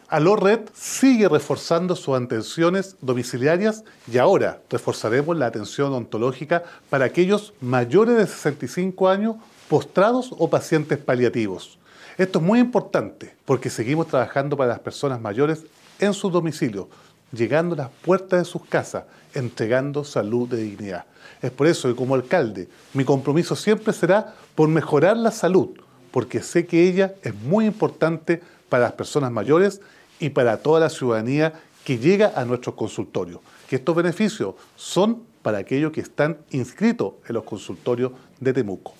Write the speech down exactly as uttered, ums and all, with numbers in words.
Aló-Red sigue reforzando sus atenciones domiciliarias y ahora reforzaremos la atención odontológica para aquellos mayores de sesenta y cinco años, postrados o pacientes paliativos. Esto es muy importante porque seguimos trabajando para las personas mayores en sus domicilios, llegando a las puertas de sus casas, entregando salud de dignidad. Es por eso que como alcalde, mi compromiso siempre será por mejorar la salud, porque sé que ella es muy importante para las personas mayores y para toda la ciudadanía que llega a nuestros consultorios. Que estos beneficios son para aquellos que están inscritos en los consultorios de Temuco.